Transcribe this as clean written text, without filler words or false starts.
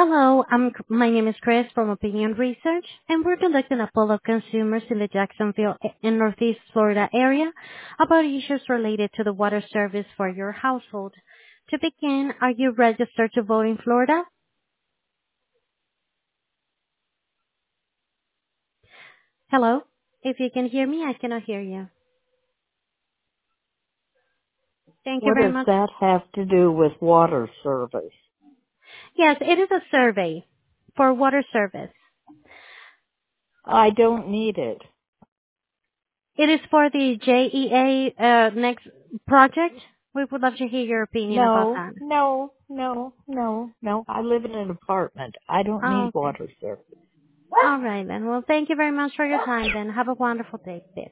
Hello, my name is Chris from Opinion Research, and we're conducting a poll of consumers in the Jacksonville and Northeast Florida area about issues related to the water service for your household. To begin, are you registered to vote in Florida? Hello? If you can hear me, I cannot hear you. Thank you What very does much. that have to do with water service? Yes, it is a survey for water service. I don't need it. It is for the JEA next project. We would love to hear your opinion about No, that. no, no, no, no. I live in an apartment. I don't Oh, need okay. water service. All right then. Well, thank you very much for your time then. Have a wonderful day.